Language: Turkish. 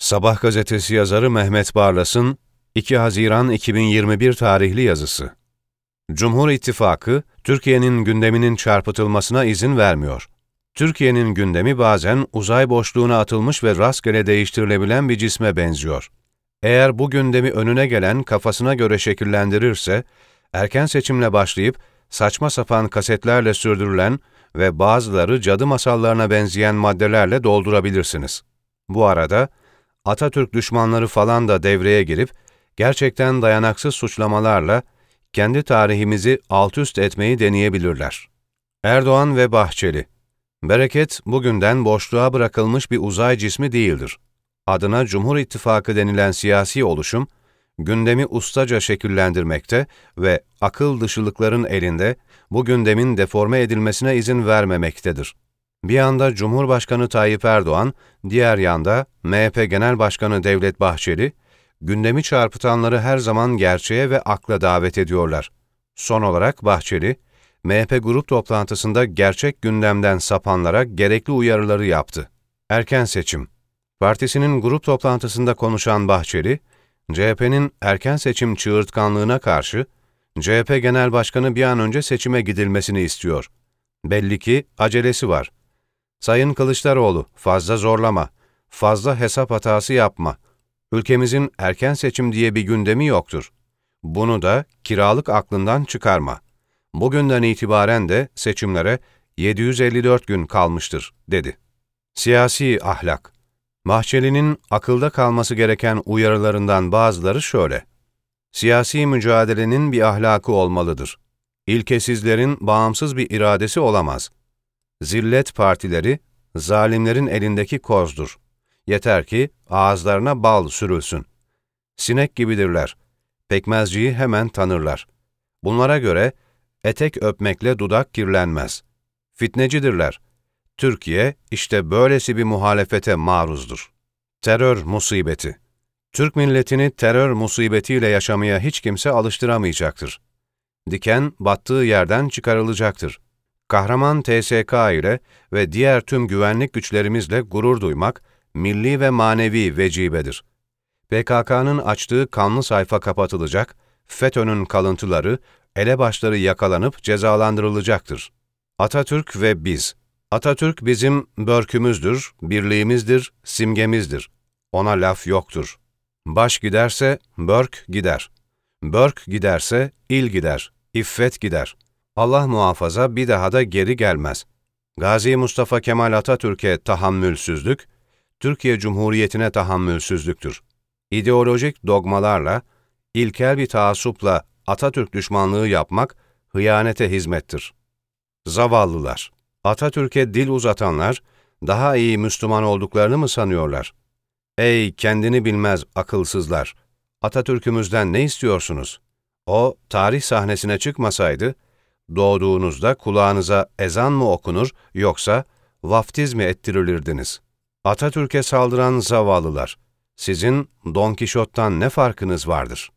Sabah gazetesi yazarı Mehmet Barlas'ın 2 Haziran 2021 tarihli yazısı. Cumhur İttifakı, Türkiye'nin gündeminin çarpıtılmasına izin vermiyor. Türkiye'nin gündemi bazen uzay boşluğuna atılmış ve rastgele değiştirilebilen bir cisme benziyor. Eğer bu gündemi önüne gelen kafasına göre şekillendirirse, erken seçimle başlayıp saçma sapan kasetlerle sürdürülen ve bazıları cadı masallarına benzeyen maddelerle doldurabilirsiniz. Bu arada, Atatürk düşmanları falan da devreye girip, gerçekten dayanaksız suçlamalarla kendi tarihimizi altüst etmeyi deneyebilirler. Erdoğan ve Bahçeli. Bereket, bugünden boşluğa bırakılmış bir uzay cismi değildir. Adına Cumhur İttifakı denilen siyasi oluşum, gündemi ustaca şekillendirmekte ve akıl dışılıkların elinde bu gündemin deforme edilmesine izin vermemektedir. Bir yanda Cumhurbaşkanı Tayyip Erdoğan, diğer yanda MHP Genel Başkanı Devlet Bahçeli, gündemi çarpıtanları her zaman gerçeğe ve akla davet ediyorlar. Son olarak Bahçeli, MHP grup toplantısında gerçek gündemden sapanlara gerekli uyarıları yaptı. Erken seçim. Partisinin grup toplantısında konuşan Bahçeli, CHP'nin erken seçim çığırtkanlığına karşı, CHP Genel Başkanı bir an önce seçime gidilmesini istiyor. Belli ki acelesi var. Sayın Kılıçdaroğlu, fazla zorlama, fazla hesap hatası yapma. Ülkemizin erken seçim diye bir gündemi yoktur. Bunu da kiralık aklından çıkarma. Bugünden itibaren de seçimlere 754 gün kalmıştır, dedi. Siyasi ahlak. Bahçeli'nin akılda kalması gereken uyarılarından bazıları şöyle. Siyasi mücadelenin bir ahlakı olmalıdır. İlkesizlerin bağımsız bir iradesi olamaz. Zillet partileri, zalimlerin elindeki kozdur. Yeter ki ağızlarına bal sürülsün. Sinek gibidirler. Pekmezciyi hemen tanırlar. Bunlara göre etek öpmekle dudak kirlenmez. Fitnecidirler. Türkiye işte böylesi bir muhalefete maruzdur. Terör musibeti. Türk milletini terör musibetiyle yaşamaya hiç kimse alıştıramayacaktır. Diken battığı yerden çıkarılacaktır. Kahraman TSK ile ve diğer tüm güvenlik güçlerimizle gurur duymak, milli ve manevi vecibedir. PKK'nın açtığı kanlı sayfa kapatılacak, FETÖ'nün kalıntıları, elebaşları yakalanıp cezalandırılacaktır. Atatürk ve biz. Atatürk bizim börkümüzdür, birliğimizdir, simgemizdir. Ona laf yoktur. Baş giderse börk gider. Börk giderse il gider, iffet gider. Allah muhafaza bir daha da geri gelmez. Gazi Mustafa Kemal Atatürk'e tahammülsüzlük, Türkiye Cumhuriyeti'ne tahammülsüzlüktür. İdeolojik dogmalarla, ilkel bir taassupla Atatürk düşmanlığı yapmak, hıyanete hizmettir. Zavallılar. Atatürk'e dil uzatanlar, daha iyi Müslüman olduklarını mı sanıyorlar? Ey kendini bilmez akılsızlar! Atatürk'ümüzden ne istiyorsunuz? O, tarih sahnesine çıkmasaydı, doğduğunuzda kulağınıza ezan mı okunur, yoksa vaftiz mi ettirilirdiniz? Atatürk'e saldıran zavallılar, sizin Don Kişot'tan ne farkınız vardır?